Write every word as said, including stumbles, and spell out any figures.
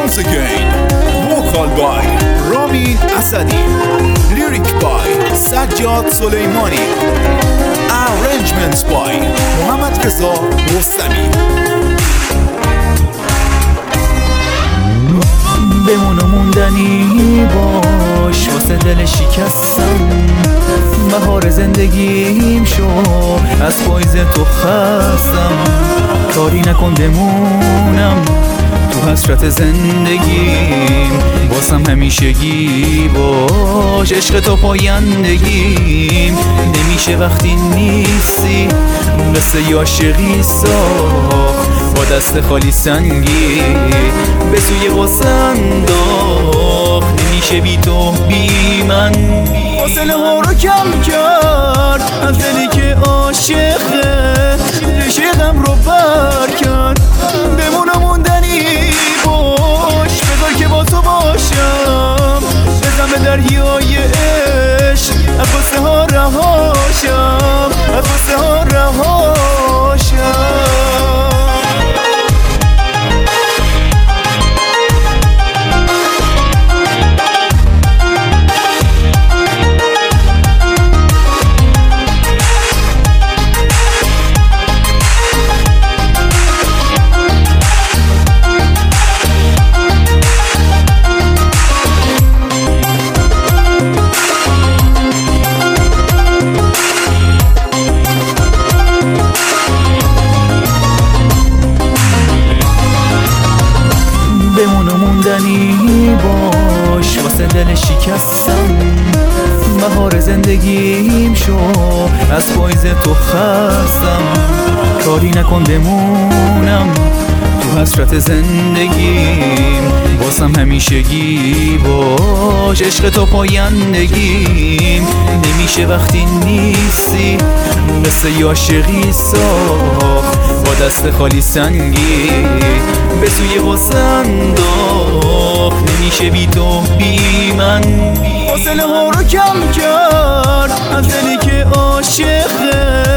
once again. Vocal by رامین اسدی. Lyric by سجاد سلیمانی. Arrangements by محمد رضا رستمی. بمون و موندنی باش واسه دل شکستم، بهار زندگیم شو از پاییز تو خستم. کاری نکن بمونم تو حسرت زندگیم، باسم همیشگی باش عشق تو پایندگیم. نمیشه وقتی نیستی قصه عاشقی ساخت با دست خالی سنگی به سوی غصه انداخت. نمیشه بی تو بی من فاصله ها رو کم کرد از دلی که عاشقه ریشه غم رو بر کرد. بمونم موندنی باش بذار که با تو باشم، بزن به دریای عشق از غصه ها رهاشم، از غصه ها رهاشم. بمون و موندنی باش واسه دل شکستم، بهار زندگیم شو از پاییز تو خستم. کاری نکن بمونم تو حسرت زندگیم، باسم همیشگی باش عشق تو پایندگیم. نمیشه وقتی نیستی قصه عاشقی ساخت با دست خالی سنگی به سوی غصه انداخت. نمیشه بی تو بی من فاصله ها رو کم کرد از دلی که عاشقه